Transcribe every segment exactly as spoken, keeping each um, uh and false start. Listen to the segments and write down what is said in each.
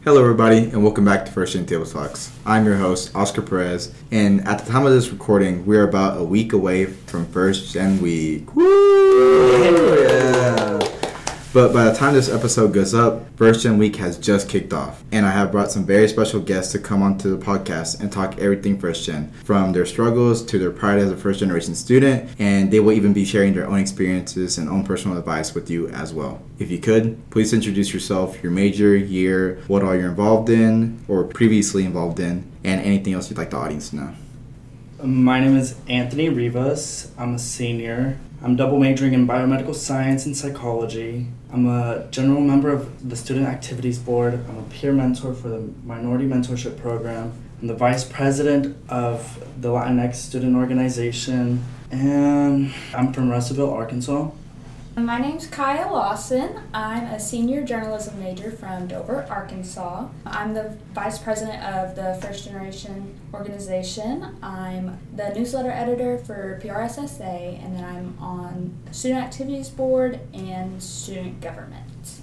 Hello everybody and welcome back to First Gen Table Talks. I'm your host, Oscar Perez, and at the time of this recording, we're about a week away from First Gen Week. Woo! Yeah! But by the time this episode goes up, First Gen Week has just kicked off, and I have brought some very special guests to come onto the podcast and talk everything First Gen, from their struggles to their pride as a first generation student, and they will even be sharing their own experiences and own personal advice with you as well. If you could, please introduce yourself, your major, year, what all you're involved in or previously involved in, and anything else you'd like the audience to know. My name is Anthony Rivas. I'm a senior. I'm double majoring in biomedical science and psychology. I'm a general member of the Student Activities Board. I'm a peer mentor for the Minority Mentorship Program. I'm the vice president of the Latinx Student Organization. And I'm from Russellville, Arkansas. My name's Kaya Lawson. I'm a senior journalism major from Dover, Arkansas. I'm the vice president of the First Generation organization. I'm the newsletter editor for P R S S A, and then I'm on Student Activities Board and Student Government.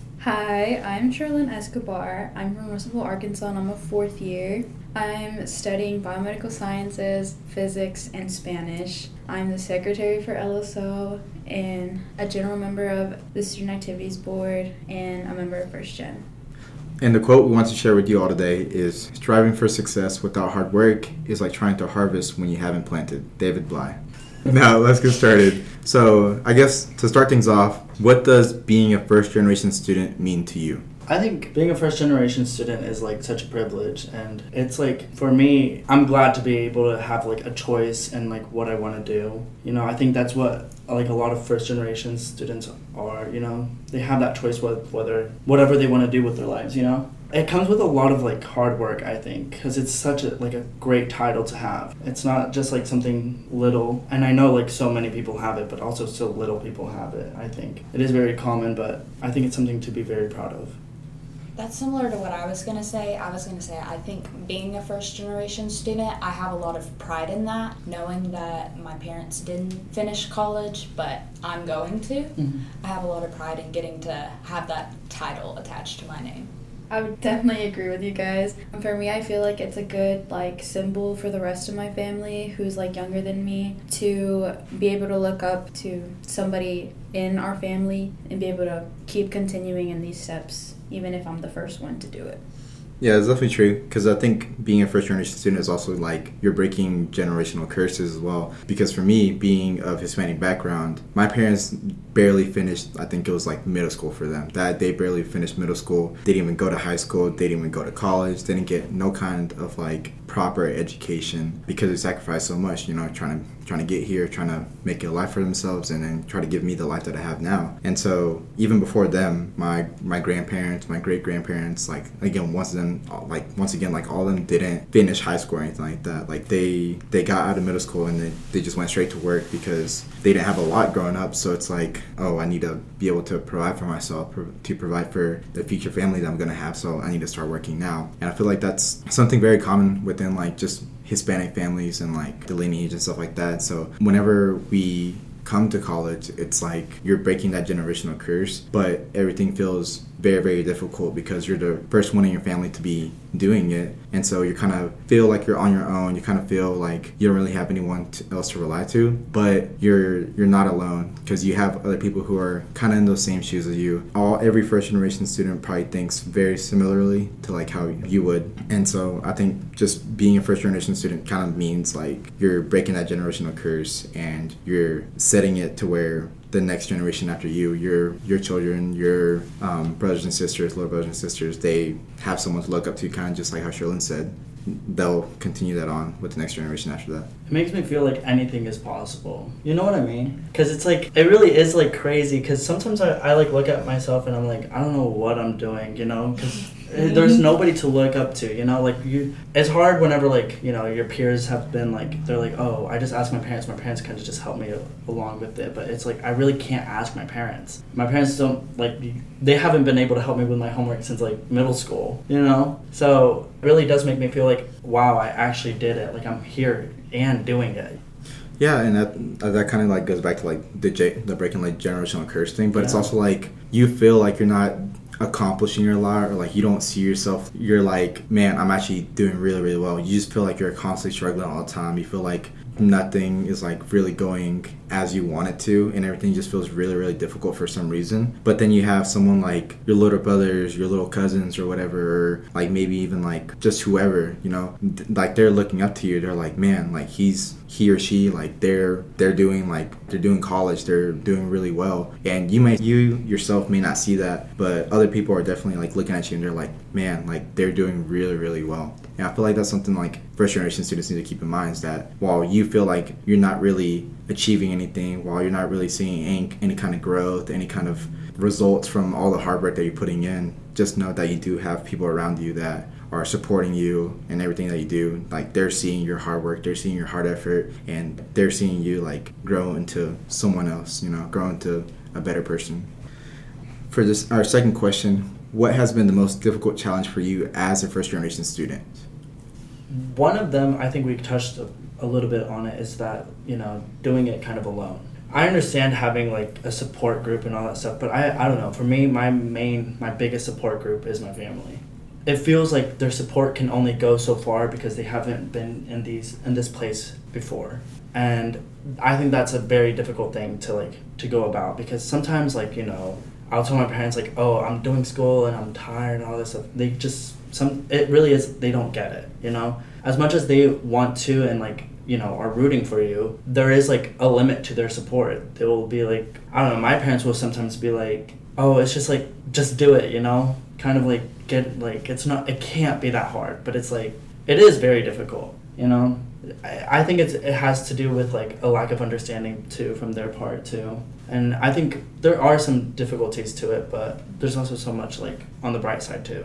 Hi, I'm Sherlyn Escobar. I'm from Russellville, Arkansas, and I'm a fourth year. I'm studying biomedical sciences, physics, and Spanish. I'm the secretary for L S O and a general member of the Student Activities Board and a member of First Gen. And the quote we want to share with you all today is, striving for success without hard work is like trying to harvest when you haven't planted. David Bly. Now, let's get started. So, I guess to start things off, what does being a first generation student mean to you? I think being a first generation student is like such a privilege, and it's like, for me, I'm glad to be able to have like a choice in like what I want to do. You know, I think that's what like a lot of first generation students are, you know, they have that choice with whether whatever they want to do with their lives, you know. It comes with a lot of like hard work, I think, because it's such a like a great title to have. It's not just like something little, and I know like so many people have it, but also so little people have it. I think it is very common, but I think it's something to be very proud of. That's similar to what I was going to say. I was going to say I think being a first generation student, I have a lot of pride in that, knowing that my parents didn't finish college, but I'm going to. Mm-hmm. I have a lot of pride in getting to have that title attached to my name. I would definitely agree with you guys. And for me, I feel like it's a good like symbol for the rest of my family who's like younger than me to be able to look up to somebody in our family and be able to keep continuing in these steps, even if I'm the first one to do it. Yeah, it's definitely true, because I think being a first-generation student is also like you're breaking generational curses as well. Because for me, being of Hispanic background, my parents barely finished, I think it was like middle school for them. That they barely finished middle school. They didn't even go to high school. They didn't even go to college. They didn't get no kind of like proper education because they sacrificed so much, you know, trying to trying to get here, trying to make a life for themselves, and then try to give me the life that I have now. And so even before them, my my grandparents, my great grandparents, like again, once of them, like once again, like all of them didn't finish high school or anything like that. Like they they got out of middle school and they, they just went straight to work because they didn't have a lot growing up. So it's like, oh, I need to be able to provide for myself, to provide for the future family that I'm going to have. So I need to start working now. And I feel like that's something very common within like just Hispanic families and like the lineage and stuff like that. So whenever we come to college, it's like you're breaking that generational curse, but everything feels very, very difficult because you're the first one in your family to be doing it. And so you kind of feel like you're on your own. You kind of feel like you don't really have anyone to, else to rely to, but you're you're not alone because you have other people who are kind of in those same shoes as you. All every first generation student probably thinks very similarly to like how you would. And so I think just being a first generation student kind of means like you're breaking that generational curse and you're setting it to where the next generation after you, your your children, your um, brothers and sisters, little brothers and sisters, they have someone to look up to, kind of just like how Sherlyn said. They'll continue that on with the next generation after that. It makes me feel like anything is possible. You know what I mean? Because it's like, it really is like crazy, because sometimes I, I like look at myself and I'm like, I don't know what I'm doing, you know? Because there's nobody to look up to, you know? Like, you, it's hard whenever, like, you know, your peers have been like, they're like, oh, I just asked my parents. My parents kind of just help me along with it. But it's like, I really can't ask my parents. My parents don't, like, they haven't been able to help me with my homework since, like, middle school, you know? So it really does make me feel like, wow, I actually did it. Like, I'm here and doing it. Yeah, and that that kind of like goes back to like the J, the breaking like generational curse thing, but yeah. It's also like you feel like you're not accomplishing a lot, or like you don't see yourself, you're like, man, I'm actually doing really, really well. You just feel like you're constantly struggling all the time. You feel like nothing is like really going as you want it to, and everything just feels really, really difficult for some reason. But then you have someone like your little brothers, your little cousins or whatever, or like maybe even like just whoever, you know, th- like they're looking up to you. They're like, man, like he's he or she, like they're they're doing like they're doing college, they're doing really well. And you may you yourself may not see that, but other people are definitely like looking at you and they're like, man, like they're doing really, really well. And I feel like that's something like first generation students need to keep in mind, is that while you feel like you're not really achieving anything, while you're not really seeing any, any kind of growth, any kind of results from all the hard work that you're putting in, just know that you do have people around you that are supporting you and everything that you do. Like they're seeing your hard work, they're seeing your hard effort, and they're seeing you like grow into someone else, you know, grow into a better person. For this, our second question, what has been the most difficult challenge for you as a first generation student? One of them, I think we touched a, a little bit on it, is that, you know, doing it kind of alone. I understand having like a support group and all that stuff, but I, I don't know. For me, my main, my biggest support group is my family. It feels like their support can only go so far because they haven't been in these in this place before. And I think that's a very difficult thing to like to go about, because sometimes like, you know, I'll tell my parents like, oh, I'm doing school and I'm tired and all this stuff. They just, some, it really is, they don't get it, you know? As much as they want to and like, you know, are rooting for you, there is like a limit to their support. They will be like, I don't know, my parents will sometimes be like, oh, it's just like, just do it, you know? Kind of like, get, like, it's not, it can't be that hard, but it's like, it is very difficult, you know? I, I think it's, it has to do with like a lack of understanding too from their part too. And I think there are some difficulties to it, but there's also so much like on the bright side too.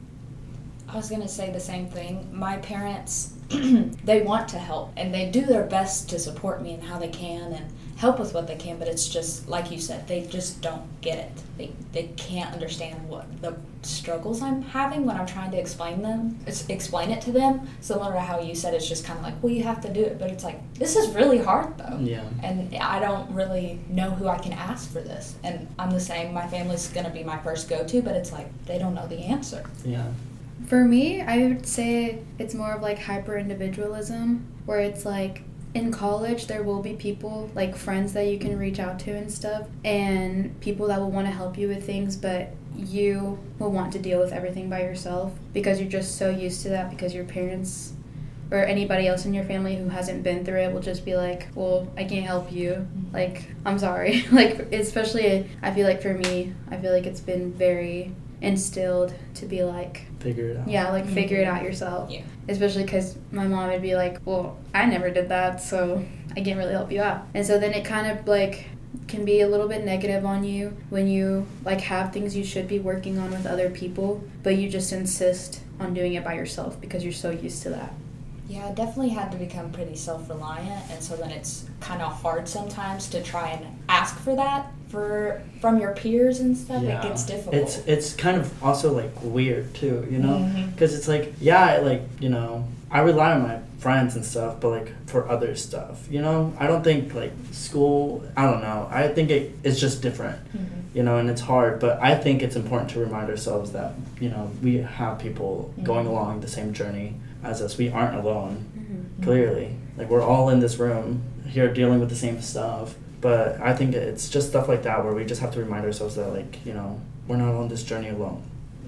I was going to say the same thing. My parents, they want to help, and they do their best to support me in how they can and help with what they can, but it's just, like you said, they just don't get it. They they can't understand what the struggles I'm having when I'm trying to explain them, explain it to them. Similar to how you said, it's just kind of like, well, you have to do it, but it's like, this is really hard though. Yeah. And I don't really know who I can ask for this. And I'm the same. My family's going to be my first go-to, but it's like, they don't know the answer. Yeah. For me, I would say it's more of like hyper individualism, where it's like in college there will be people, like friends that you can reach out to and stuff, and people that will want to help you with things, but you will want to deal with everything by yourself because you're just so used to that, because your parents or anybody else in your family who hasn't been through it will just be like, well, I can't help you. Like, I'm sorry. Like, especially, I feel like for me, I feel like it's been very instilled to be like, figure it out. Yeah, like mm-hmm. figure it out yourself. Yeah. Especially because my mom would be like, well, I never did that, so I can't really help you out. And so then it kind of like can be a little bit negative on you when you like have things you should be working on with other people, but you just insist on doing it by yourself because you're so used to that. Yeah, I definitely had to become pretty self-reliant, and so then it's kind of hard sometimes to try and ask for that for from your peers and stuff. Yeah. It gets difficult. It's it's kind of also like weird too, you know, because mm-hmm. it's like, yeah, I, like, you know, I rely on my friends and stuff, but like for other stuff, you know, I don't think like school, I don't know, I think it is just different. Mm-hmm. You know, and it's hard, but I think it's important to remind ourselves that, you know, we have people mm-hmm. going along the same journey as us. We aren't alone, mm-hmm. clearly. Like, we're all in this room here dealing with the same stuff. But I think it's just stuff like that where we just have to remind ourselves that, like, you know, we're not on this journey alone.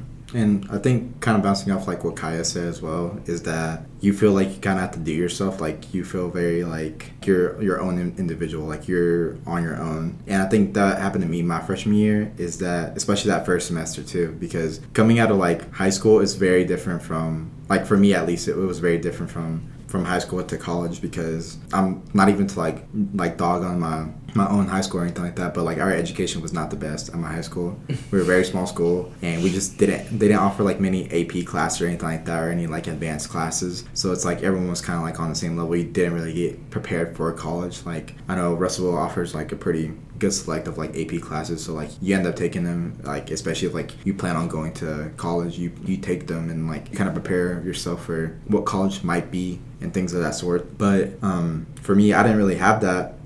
And I think kind of bouncing off like what Kaya said as well is that you feel like you kind of have to do yourself. Like you feel very like you're your own individual, like you're on your own. And I think that happened to me my freshman year, is that especially that first semester too, because coming out of like high school is very different from, like for me at least, it was very different from from high school to college, because I'm not even to like like dog on my my own high school or anything like that, but like our education was not the best at my high school. We were a very small school, and we just didn't they didn't offer like many A P classes or anything like that, or any like advanced classes. So it's like everyone was kind of like on the same level. You didn't really get prepared for college. Like I know Russellville offers like a pretty good select of like A P classes, so like you end up taking them, like especially if like you plan on going to college, you you take them and like kind of prepare yourself for what college might be and things of that sort. But um for me, I didn't really have that,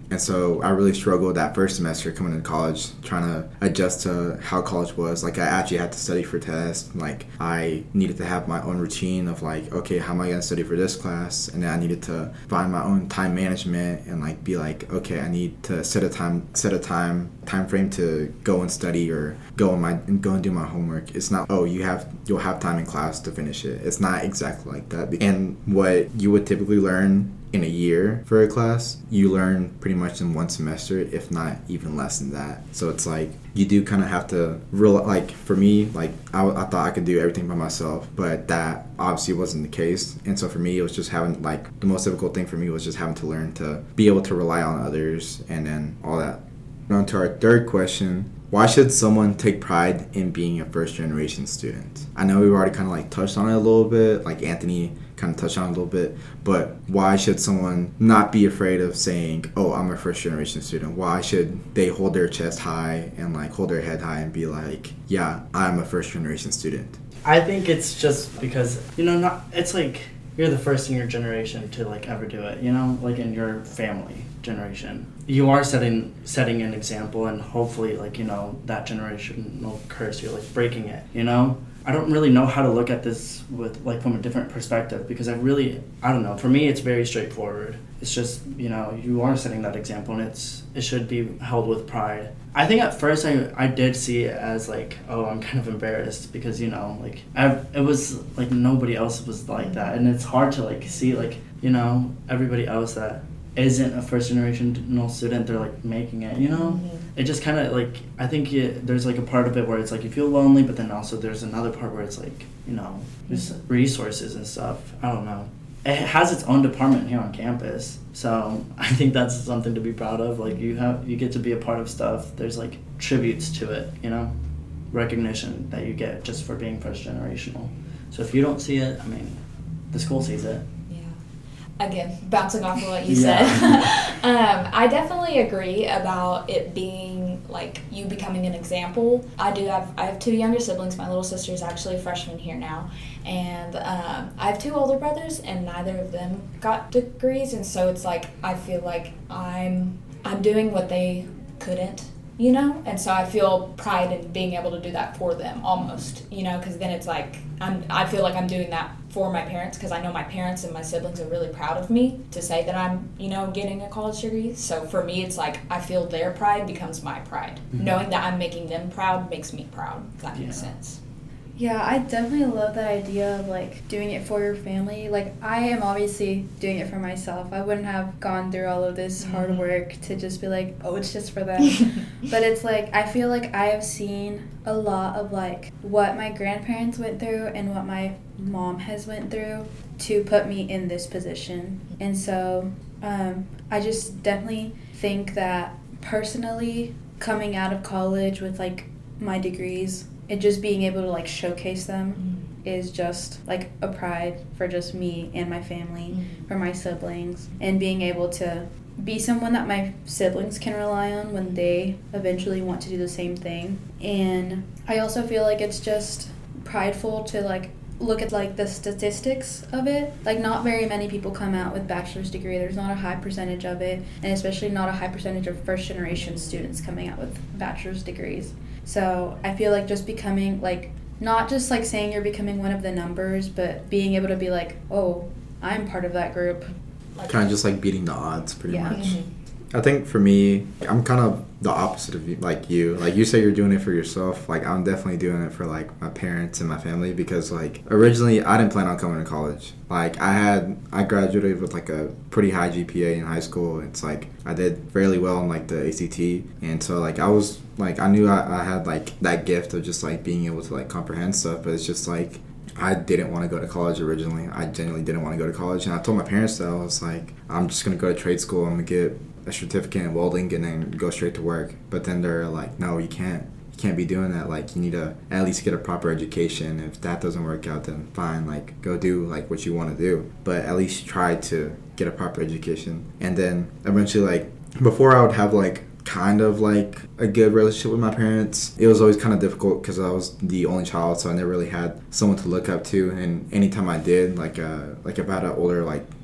And so I really struggled that first semester coming into college, trying to adjust to how college was. Like, I actually had to study for tests. Like, I needed to have my own routine of like, okay, how am I going to study for this class? And then I needed to find my own time management and like be like, okay, I need to set a time, set a time, time frame to go and study or go and my go and do my homework. It's not, oh, you have you'll have time in class to finish it. It's not exactly like that. And what you would typically learn in a year for a class, you learn pretty much in one semester, if not even less than that. So it's like you do kind of have to real like for me, like I, I thought I could do everything by myself, but that obviously wasn't the case. And so for me, it was just having like the most difficult thing for me was just having to learn to be able to rely on others and then all that. On to our third question. Why should someone take pride in being a first generation student? I know we've already kind of like touched on it a little bit, like Anthony kind of touched on it a little bit, but why should someone not be afraid of saying, oh, I'm a first generation student? Why should they hold their chest high and like hold their head high and be like, yeah, I'm a first generation student? I think it's just because, you know, not it's like you're the first in your generation to like ever do it, you know, like in your family generation. You are setting setting an example, and hopefully, like, you know, that generational curse, you're like breaking it, you know? I don't really know how to look at this with like from a different perspective, because I really, I don't know, for me it's very straightforward. It's just, you know, you are setting that example, and it's it should be held with pride. I think at first I, I did see it as like, oh, I'm kind of embarrassed because, you know, like I, it was like nobody else was like that, and it's hard to like see like, you know, everybody else that isn't a first generational student, they're like making it, you know? Mm-hmm. It just kind of like, I think it, there's like a part of it where it's like you feel lonely, but then also there's another part where it's like, you know, there's resources and stuff. I don't know. It has its own department here on campus, so I think that's something to be proud of. Like you have, you get to be a part of stuff. There's like tributes to it, you know, recognition that you get just for being first generational. So if you don't see it, I mean, the school sees it. Again, bouncing off of what you yeah. said, um, I definitely agree about it being like you becoming an example. I do have I have two younger siblings. My little sister is actually a freshman here now, and um, I have two older brothers, and neither of them got degrees, and so it's like I feel like I'm I'm doing what they couldn't, you know, and so I feel pride in being able to do that for them almost, you know, because then it's like I'm I feel like I'm doing that for my parents, because I know my parents and my siblings are really proud of me to say that I'm, you know, getting a college degree. So for me, it's like I feel their pride becomes my pride. Mm-hmm. Knowing that I'm making them proud makes me proud, if that yeah. makes sense. Yeah, I definitely love that idea of like doing it for your family. Like I am obviously doing it for myself. I wouldn't have gone through all of this mm-hmm. hard work to just be like, oh, it's just for them. But it's like I feel like I have seen a lot of like what my grandparents went through and what my mom has went through to put me in this position. And so um, I just definitely think that personally coming out of college with like my degrees and just being able to like showcase them mm-hmm. is just like a pride for just me and my family, mm-hmm. for my siblings, and being able to be someone that my siblings can rely on when they eventually want to do the same thing. And I also feel like it's just prideful to like look at like the statistics of it. Like not very many people come out with bachelor's degree. There's not a high percentage of it, and especially not a high percentage of first generation students coming out with bachelor's degrees. So I feel like just becoming like, not just like saying you're becoming one of the numbers, but being able to be like, oh, I'm part of that group. Like, kind of just like beating the odds pretty yeah. much. Mm-hmm. I think for me, I'm kind of the opposite of you, like you. Like you say you're doing it for yourself. Like I'm definitely doing it for like my parents and my family, because like originally I didn't plan on coming to college. Like I had, I graduated with like a pretty high G P A in high school. It's like I did fairly well in like the A C T. And so like I was like, I knew I, I had like that gift of just like being able to like comprehend stuff, but it's just like, I didn't want to go to college originally. I genuinely didn't want to go to college. And I told my parents that I was like, I'm just going to go to trade school. I'm going to get a certificate in welding and then go straight to work. But then they're like, no, you can't. You can't be doing that. Like, you need to at least get a proper education. If that doesn't work out, then fine. Like, go do like what you want to do. But at least try to get a proper education. And then eventually, like, before I would have like kind of like a good relationship with my parents, it was always kind of difficult because I was the only child, so I never really had someone to look up to. And anytime I did, like uh like if I had an older like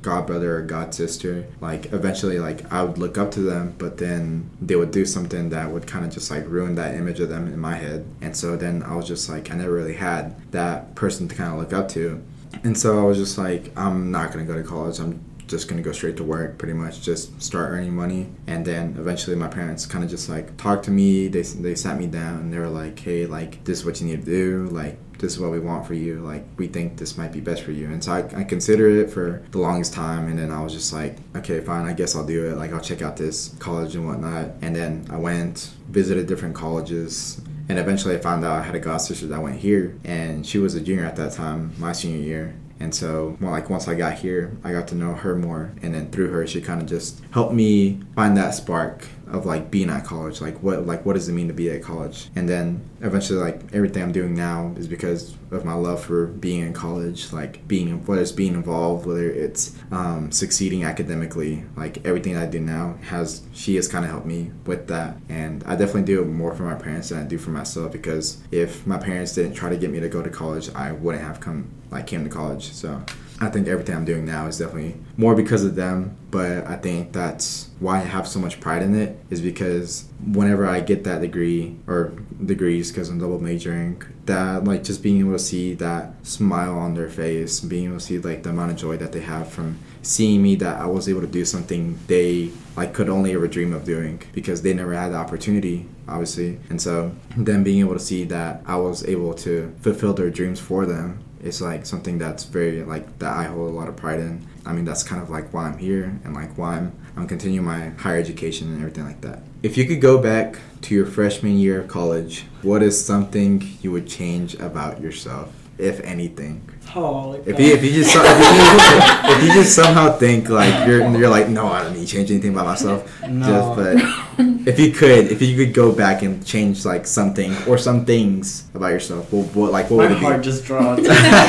god brother or god sister. Like eventually, like I would look up to them, but then they would do something that would kind of just like ruin that image of them in my head. And so then I was just like, I never really had that person to kind of look up to. And so I was just like, I'm not gonna go to college. I'm just gonna go straight to work, pretty much just start earning money. And then eventually my parents kind of just like talked to me. They they sat me down and they were like, hey, like this is what you need to do. Like this is what we want for you. Like we think this might be best for you. And so I, I considered it for the longest time. And then I was just like, okay, fine, I guess I'll do it. Like I'll check out this college and whatnot. And then I went, visited different colleges. And eventually I found out I had a god sister that went here. And she was a junior at that time, my senior year. And so, well, like, once I got here, I got to know her more. And then through her, she kind of just helped me find that spark of, like, being at college. Like, what like what does it mean to be at college? And then eventually, like, everything I'm doing now is because of my love for being in college. Like, being, whether it's being involved, whether it's um, succeeding academically. Like, everything I do now has, she has kind of helped me with that. And I definitely do it more for my parents than I do for myself, because if my parents didn't try to get me to go to college, I wouldn't have come, like, came to college. So I think everything I'm doing now is definitely more because of them, but I think that's why I have so much pride in it, is because whenever I get that degree, or degrees because I'm double majoring, that, like, just being able to see that smile on their face, being able to see, like, the amount of joy that they have from seeing me, that I was able to do something they, like, could only ever dream of doing, because they never had the opportunity, obviously. And so them being able to see that I was able to fulfill their dreams for them, it's like something that's very, like, that I hold a lot of pride in. I mean, that's kind of like why I'm here, and like why I'm I'm continuing my higher education and everything like that. If you could go back to your freshman year of college, what is something you would change about yourself, if anything? Oh, like if you if you just if you, if you just somehow think like you're you're like, no, I don't need to change anything about myself. No. Just, but if you could, if you could go back and change like something or some things about yourself, what, what like what my would it be? heart just dropped.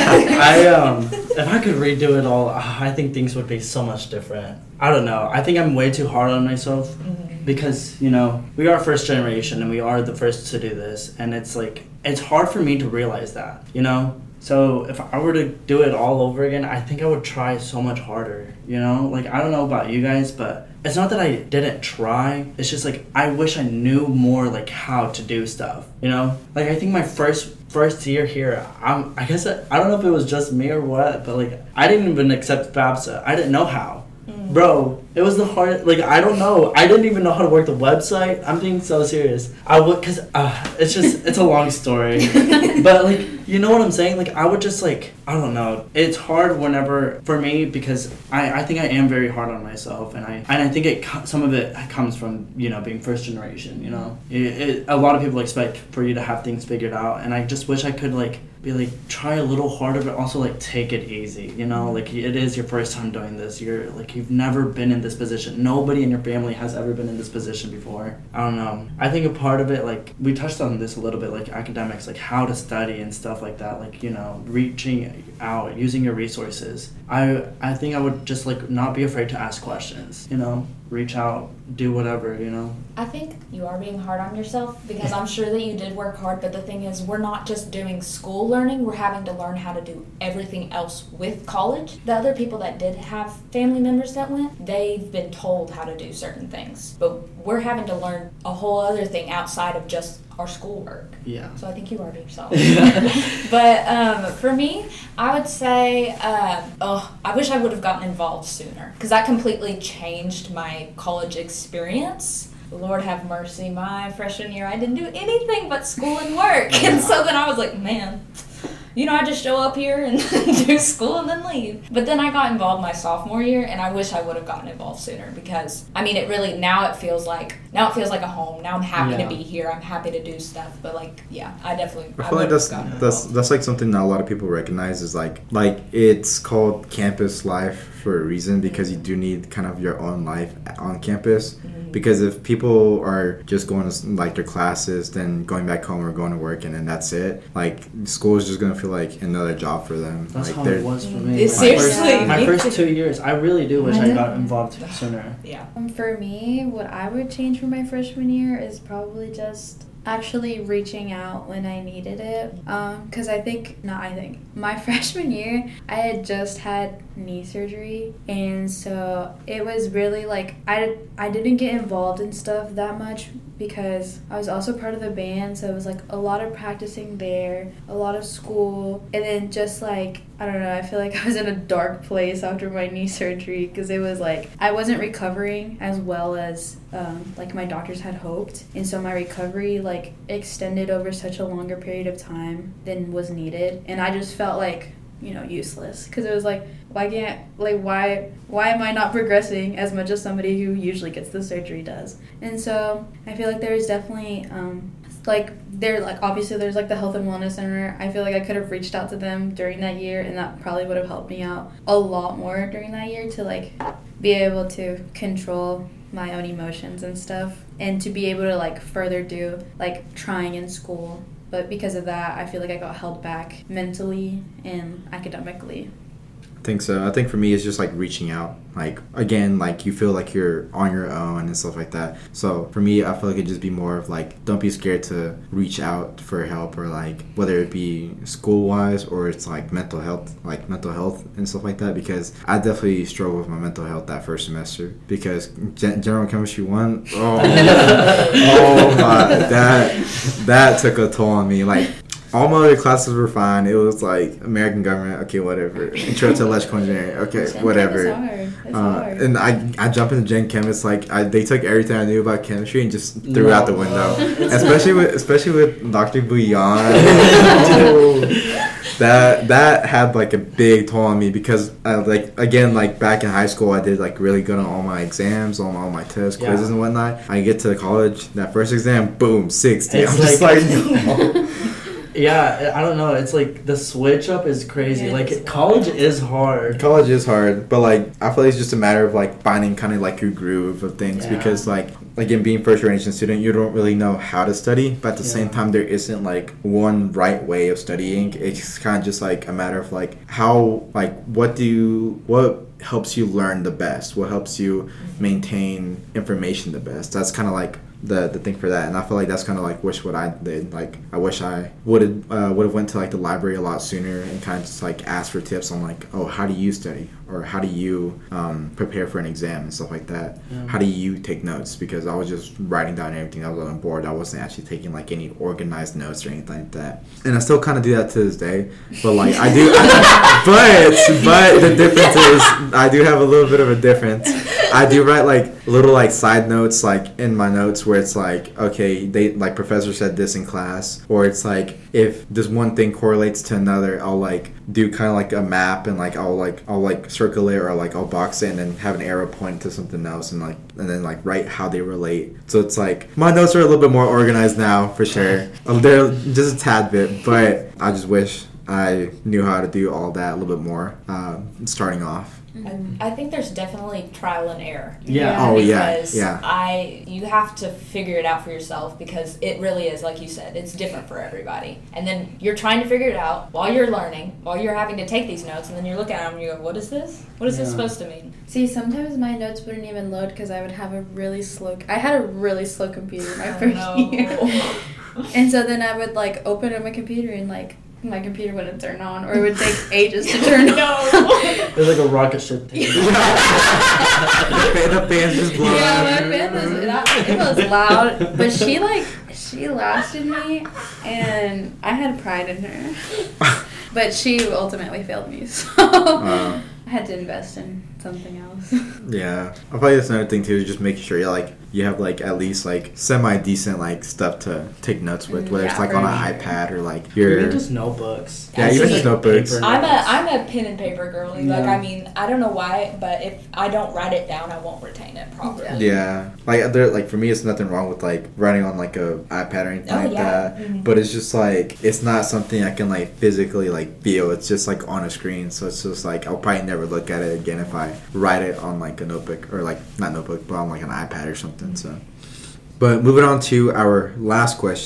I um, if I could redo it all, I think things would be so much different. I don't know. I think I'm way too hard on myself. Mm-hmm. Because, you know, we are first generation and we are the first to do this, and it's like, it's hard for me to realize that, you know? So if I were to do it all over again, I think I would try so much harder, you know? Like, I don't know about you guys, but it's not that I didn't try. It's just like, I wish I knew more, like, how to do stuff, you know? Like, I think my first first year here, I'm, I guess, I, I don't know if it was just me or what, but, like, I didn't even accept FAFSA. I didn't know how. Mm. Bro, it was the hard, like, I don't know. I didn't even know how to work the website. I'm being so serious. I would, because uh, it's just, it's a long story. But, like, you know what I'm saying? Like, I would just, like, I don't know. It's hard whenever, for me, because I, I think I am very hard on myself. And I and I think it some of it comes from, you know, being first generation, you know. It, it, a lot of people expect for you to have things figured out. And I just wish I could, like, be like, try a little harder, but also, like, take it easy, you know? Like, it is your first time doing this. You're, like, you've never been in this position. Nobody in your family has ever been in this position before. I don't know. I think a part of it, like, we touched on this a little bit, like, academics, like, how to study and stuff like that, like, you know, reaching out, using your resources. I I think I would just, like, not be afraid to ask questions, you know? Reach out, do whatever, you know? I think you are being hard on yourself, because I'm sure that you did work hard, but the thing is, we're not just doing school learning, we're having to learn how to do everything else with college. The other people that did have family members that went, they've been told how to do certain things, but we're having to learn a whole other thing outside of just our schoolwork. Yeah. So I think you are being yourself. But um, for me, I would say, um, oh, I wish I would have gotten involved sooner, because that completely changed my college experience. Lord have mercy, my freshman year, I didn't do anything but school and work. Yeah. And so then I was like, man, you know, I just show up here and do school and then leave. But then I got involved my sophomore year, and I wish I would have gotten involved sooner, because, I mean, it really, now it feels like, now it feels like a home. Now I'm happy yeah. to be here. I'm happy to do stuff. But, like, yeah, I definitely, I feel I like that's, that's, that's, like, something that a lot of people recognize is, like, like, it's called campus life for a reason, because you do need kind of your own life on campus. Mm-hmm. Because if people are just going to, like, their classes, then going back home or going to work, and then that's it, like, school is just going to feel like another job for them. That's like, how it was for me. It's seriously. My first, my first two years, I really do wish I got involved sooner. Yeah. Um, for me, what I would change for my freshman year is probably just, actually reaching out when I needed it. Um, because I think, not I think, my freshman year, I had just had knee surgery. And so it was really like, I, I didn't get involved in stuff that much because I was also part of the band. So it was like a lot of practicing there, a lot of school, and then just like, I don't know, I feel like I was in a dark place after my knee surgery because it was like I wasn't recovering as well as um, like my doctors had hoped, and so my recovery like extended over such a longer period of time than was needed, and I just felt like, you know, useless because it was like, why can't like why why am I not progressing as much as somebody who usually gets the surgery does? And so I feel like there is definitely um, like there like obviously there's like the health and wellness center. I feel like I could have reached out to them during that year, and that probably would have helped me out a lot more during that year to like be able to control my own emotions and stuff, and to be able to like further do like trying in school. But because of that, I feel like I got held back mentally and academically. I think so. I think for me, it's just like reaching out. Like, again, like you feel like you're on your own and stuff like that. So for me, I feel like it'd just be more of like, don't be scared to reach out for help, or like whether it be school wise or it's like mental health, like mental health and stuff like that. Because I definitely struggled with my mental health that first semester because gen- general chemistry one, oh, oh my, that that took a toll on me. Like, all my other classes were fine. It was like American government, okay, whatever. Intro to electrical engineering, okay, Gen whatever. Chem is hard. It's Uh, hard. and I I jump into Gen Chem. It's like I, they took everything I knew about chemistry and just threw it No. out the window. especially with especially with Doctor Bouillon. that that had like a big toll on me because uh, like again like back in high school I did like really good on all my exams, on all my tests, Yeah. quizzes and whatnot. I get to college, that first exam, boom, sixty. It's I'm just like- like, no. Yeah, I don't know. It's like the switch up is crazy. Yeah, like it's college hard. is hard. College is hard, but like I feel like it's just a matter of like finding kind of like your groove of things Yeah. because like again being first generation student, you don't really know how to study, but at the Yeah. same time there isn't like one right way of studying. It's kind of just like a matter of like how like what do you what helps you learn the best, what helps you maintain information the best. That's kind of like the the thing for that, and I feel like that's kind of like wish what I did. Like I wish I would have uh, would have went to like the library a lot sooner and kind of just like asked for tips on like, oh, how do you study, or how do you um, prepare for an exam and stuff like that. Yeah. How do you take notes? Because I was just writing down everything I was on board. I wasn't actually taking like any organized notes or anything like that. And I still kind of do that to this day. But like I do, I, but but the difference is I do have a little bit of a difference. I do write like little like side notes like in my notes where it's like, okay, they like professor said this in class, or it's like if this one thing correlates to another, I'll like do kind of like a map and like I'll like I'll like circle it or like I'll box it and then have an arrow point to something else and like and then like write how they relate. So it's like my notes are a little bit more organized now for sure. Um, they're just a tad bit, but I just wish I knew how to do all that a little bit more uh, starting off. I, I think there's definitely trial and error. Yeah. Oh, yeah, Because yeah. I you have to figure it out for yourself because it really is, like you said, it's different for everybody. And then you're trying to figure it out while you're learning, while you're having to take these notes, and then you look at them and you go, what is this? What is this Yeah. supposed to mean? See, sometimes my notes wouldn't even load because I would have a really slow. I had a really slow computer my Oh, first no. year, and so then I would like open up my computer and like my computer wouldn't turn on, or it would take ages to turn on. It's like a rocket ship thing. the fans just blow Yeah, out. my fan was that, it was loud, but she like she lasted me, and I had pride in her. But she ultimately failed me, so Uh, I had to invest in something else. Yeah, I feel like that's another thing too. Is just making sure you like you have like at least like semi decent like stuff to take notes with, whether it's Yeah, like for on an sure. iPad or like your Even just notebooks. Yeah, even Just, just notebooks. paper I'm a notes. I'm a pen and paper girly. Like Yeah. I mean, I don't know why, but if I don't write it down, I won't retain it properly. yeah. Like there, like for me, it's nothing wrong with like writing on like a iPad or anything Oh, like yeah. that. Mhm. But it's just like it's not something I can like physically like feel. It's just like on a screen, so it's just like I'll probably never look at it again if I write it on like a notebook or like not notebook, but on like an iPad or something. So. But moving on to our last question,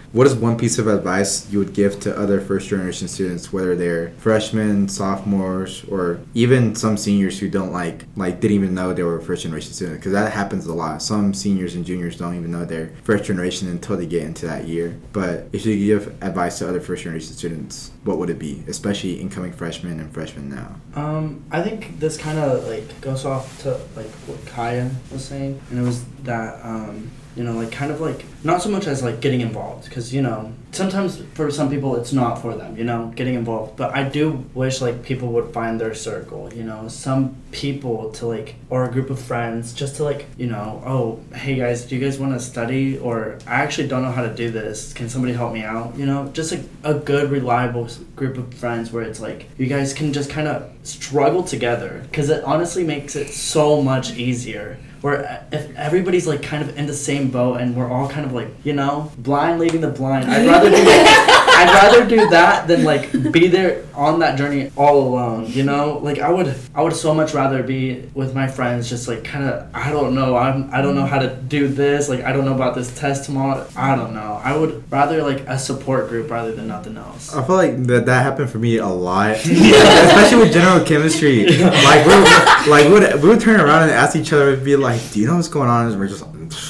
what is one piece of advice you would give to other first generation students, whether they're freshmen, sophomores, or even some seniors who don't like like didn't even know they were a first generation student? Because that happens a lot. Some seniors and juniors don't even know they're first generation until they get into that year. But if you could give advice to other first generation students, what would it be, especially incoming freshmen and freshmen now? Um, I think this kind of like goes off to like what Kaya was saying, and it was that um, you know, like kind of like not so much as like getting involved, because you know sometimes for some people it's not for them, you know, getting involved. But I do wish like people would find their circle, you know, some people to like, or a group of friends just to like, you know, oh hey guys, do you guys want to study, or I actually don't know how to do this, can somebody help me out, you know, just like a good reliable group of friends where it's like you guys can just kind of struggle together, because it honestly makes it so much easier. Where if everybody's like kind of in the same boat and we're all kind of like, you know, blind leading the blind, I'd rather do I'd rather do that than like be there on that journey all alone, you know? Like I would I would so much rather be with my friends, just like kind of, I don't know, I'm I don't know how to do this, like I don't know about this test tomorrow, I don't know. I would rather like a support group rather than nothing else. I feel like that that happened for me a lot, especially with general chemistry. Like we would, like we would, we would turn around and ask each other, and be like, "Do you know what's going on?" And we're just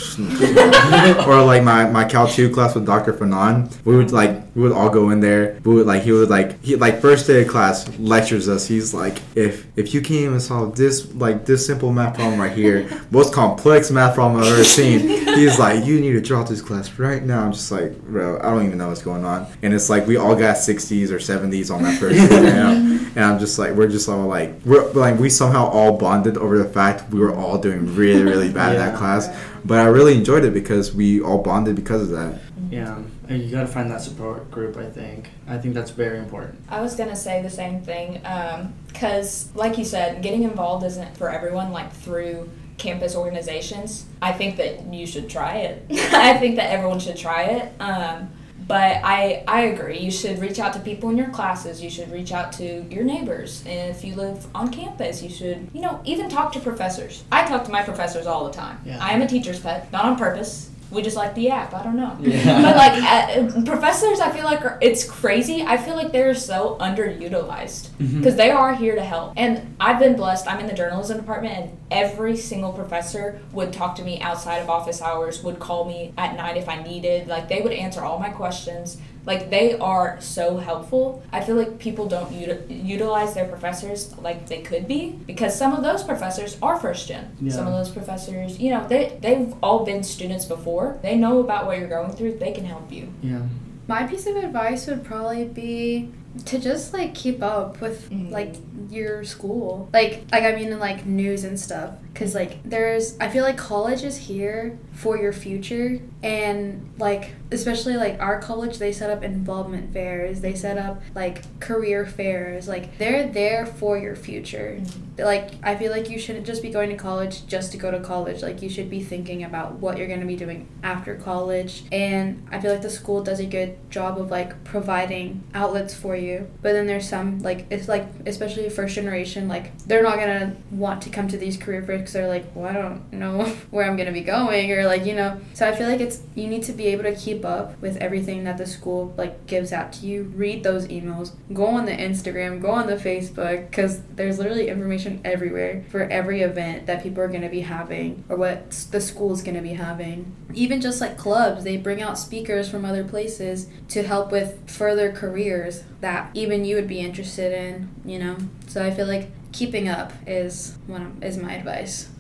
or like my, my Cal two class with Doctor Fanon, we would like we would all go in there. We would like he would like he like first day of class lectures us. He's like, if if you can't even solve this like this simple math problem right here, most complex math problem I've ever seen, he's like, you need to drop this class right now. I'm just like, bro, I don't even know what's going on. And it's like we all got sixties or seventies on that first exam, and I'm just like, we're just all like we're like we somehow all bonded over the fact we were all doing really really bad yeah. in that class. But I really enjoyed it because we all bonded because of that. Yeah, and you gotta find that support group, I think. I think that's very important. I was gonna say the same thing, because, um, like you said, getting involved isn't for everyone, like, through campus organizations. I think that you should try it. I think that everyone should try it. Um, But I, I agree. You should reach out to people in your classes. You should reach out to your neighbors. And if you live on campus, you should, you know, even talk to professors. I talk to my professors all the time. Yeah. I am a teacher's pet, not on purpose. We just like the app. I don't know. Yeah. But, like, uh, professors, I feel like are, it's crazy. I feel like they're so underutilized because mm-hmm. they are here to help. And I've been blessed. I'm in the journalism department, and every single professor would talk to me outside of office hours, would call me at night if I needed. Like, they would answer all my questions. Like, they are so helpful. I feel like people don't uti- utilize their professors like they could be, because some of those professors are first gen. Yeah. Some of those professors, you know, they, they've all been students before. They know about what you're going through. They can help you. Yeah. My piece of advice would probably be to just, like, keep up with, mm-hmm. like, your school. Like, like I mean, like, news and stuff. Because, like, there's, I feel like college is here for your future. And, like, especially, like, our college, they set up involvement fairs. They set up, like, career fairs. Like, they're there for your future. Mm-hmm. Like, I feel like you shouldn't just be going to college just to go to college. Like, you should be thinking about what you're going to be doing after college. And I feel like the school does a good job of, like, providing outlets for you. But then there's some, like, it's like, especially first generation, like, they're not gonna want to come to these career fairs because they're like, well, I don't know where I'm gonna be going, or, like, you know. So I feel like it's, you need to be able to keep up with everything that the school, like, gives out to you. Read those emails, go on the Instagram, go on the Facebook, because there's literally information everywhere for every event that people are gonna be having, or what the school's gonna be having. Even just, like, clubs, they bring out speakers from other places to help with further careers that even you would be interested in, you know. So I feel like keeping up is one of, is my advice.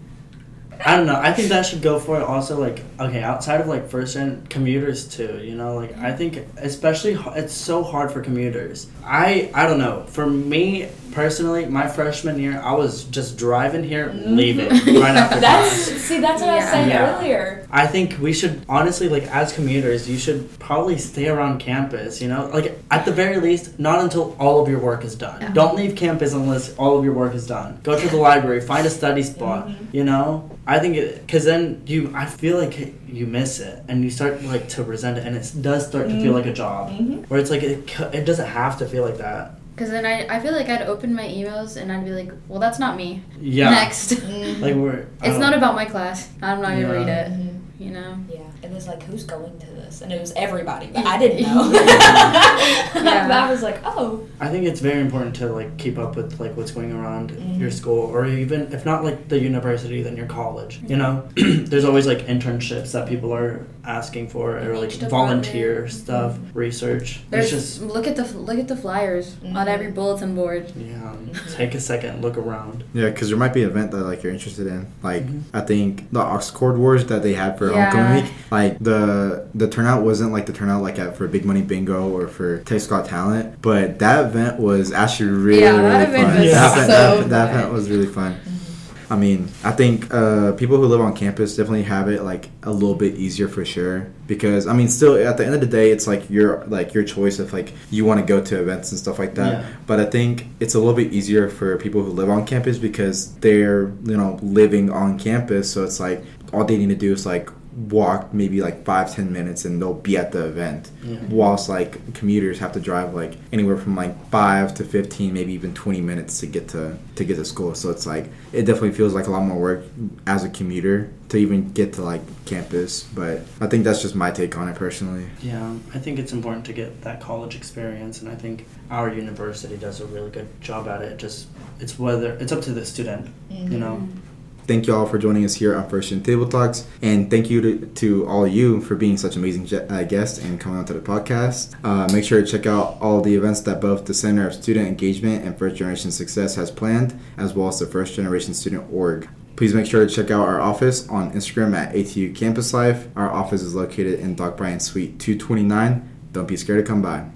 I don't know. I think that should go for it also, like, okay, outside of, like, first gen, commuters, too, you know? Like, I think especially, it's so hard for commuters. I, I don't know. For me, personally, my freshman year, I was just driving here, leaving right after that's, class. See, that's what yeah. I was saying yeah. earlier. I think we should, honestly, like, as commuters, you should probably stay around campus, you know? Like, at the very least, not until all of your work is done. Yeah. Don't leave campus unless all of your work is done. Go to the library, find a study spot, mm-hmm. you know? I think it, because then you, I feel like you miss it, and you start, like, to resent it, and it does start to feel like a job, mm-hmm. where it's like, it, it doesn't have to feel like that. Because then I, I feel like I'd open my emails and I'd be like, well, that's not me. Yeah. Next. Like, we're... It's not about my class. I'm not yeah. going to read it. you know? Yeah, it was like, who's going to this? And it was everybody, but I didn't know. Yeah. But I was like, oh. I think it's very important to like keep up with like what's going around Mhm. your school, or even if not like the university, then your college. You know, there's always like internships that people are asking for, or like Each department. volunteer stuff, research. There's There's just look at the look at the flyers on Mhm. every bulletin board. yeah, take a second, look around. Yeah, because there might be an event that like you're interested in. Like Mhm. I think the Oxcord Wars that they had for Yeah. homecoming week, like the the turnout wasn't like the turnout like at for Big Money Bingo or for Texas Got Talent, but that event was actually really Yeah, that really event fun. was that, event, so that, that fun. event was really fun. I mean, I think uh, people who live on campus definitely have it like a little bit easier for sure. Because I mean, still at the end of the day, it's like your like your choice if like you want to go to events and stuff like that. Yeah. But I think it's a little bit easier for people who live on campus because they're you know living on campus. So it's like all they need to do is like walk maybe like five ten minutes and they'll be at the event. Yeah. Whilst like commuters have to drive like anywhere from like five to fifteen, maybe even twenty minutes to get to to get to school. So it's like it definitely feels like a lot more work as a commuter to even get to like campus. But I think that's just my take on it personally. Yeah, I think it's important to get that college experience, and I think our university does a really good job at it. Just it's whether it's up to the student, you know. Thank you all for joining us here on First Gen Table Talks, and thank you to, to all of you for being such amazing je- uh, guests and coming on to the podcast. Uh, make sure to check out all the events that both the Center of Student Engagement and First Generation Success has planned, as well as the First Generation Student Org. Please make sure to check out our office on Instagram at A T U Campus Life. Our office is located in Doc Bryant Suite two twenty-nine. Don't be scared to come by.